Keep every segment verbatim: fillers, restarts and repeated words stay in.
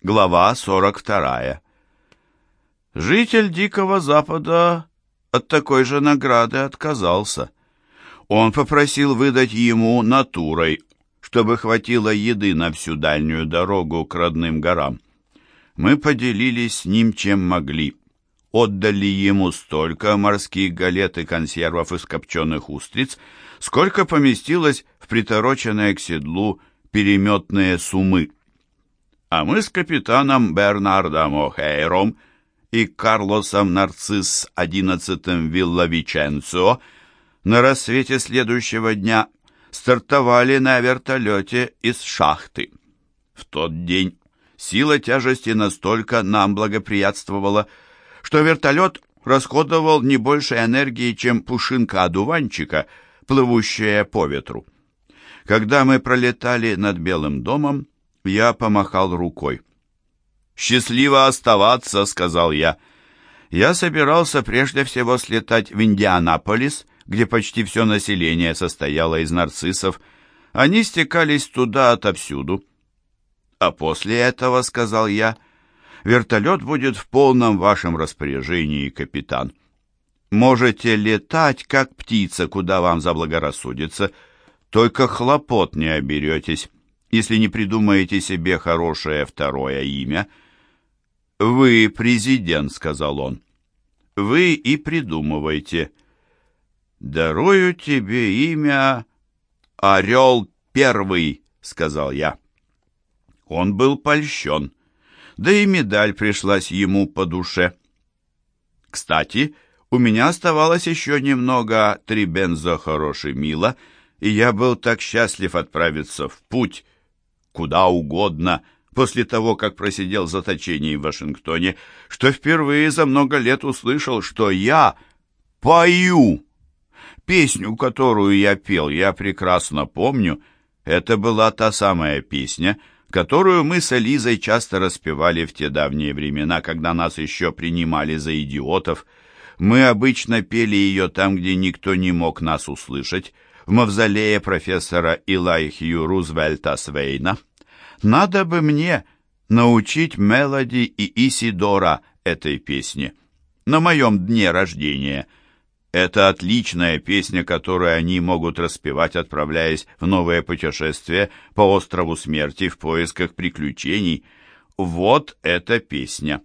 Глава сорок вторая. Житель Дикого Запада от такой же награды отказался. Он попросил выдать ему натурой, чтобы хватило еды на всю дальнюю дорогу к родным горам. Мы поделились с ним чем могли. Отдали ему столько морских галет и консервов из копченых устриц, сколько поместилось в притороченные к седлу переметные сумы. А мы с капитаном Бернардом О'Хейром и Карлосом Нарцисс одиннадцатым Виллавиченцо на рассвете следующего дня стартовали на вертолете из шахты. В тот день сила тяжести настолько нам благоприятствовала, что вертолет расходовал не больше энергии, чем пушинка одуванчика, плывущая по ветру. Когда мы пролетали над Белым домом, я помахал рукой. «Счастливо оставаться», — сказал я. Я собирался прежде всего слетать в Индианаполис, где почти все население состояло из нарциссов. Они стекались туда отовсюду. «А после этого, — сказал я, — вертолет будет в полном вашем распоряжении, капитан. Можете летать, как птица, куда вам заблагорассудится, только хлопот не оберетесь, если не придумаете себе хорошее второе имя». «Вы президент», — сказал он. «Вы и придумывайте». «Дарую тебе имя Орел Первый», — сказал я. Он был польщен, да и медаль пришлась ему по душе. Кстати, у меня оставалось еще немного трибензохорошемила, и я был так счастлив отправиться в путь, куда угодно, после того, как просидел в заточении в Вашингтоне, что впервые за много лет услышал, что я пою. Песню, которую я пел, я прекрасно помню. Это была та самая песня, которую мы с Элизой часто распевали в те давние времена, когда нас еще принимали за идиотов. Мы обычно пели ее там, где никто не мог нас услышать, в мавзолее профессора Элайхью Рузвельта Свейна. Надо бы мне научить Мелоди и Исидора этой песне на моем дне рождения. Это отличная песня, которую они могут распевать, отправляясь в новое путешествие по острову Смерти в поисках приключений. Вот эта песня.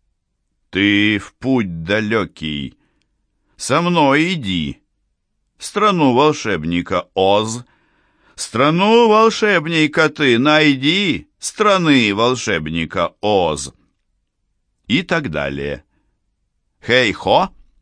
«Ты в путь далекий, со мной иди, в страну волшебника Оз. Страну волшебника ты найди, страны волшебника Оз». И так далее. Хей-хо!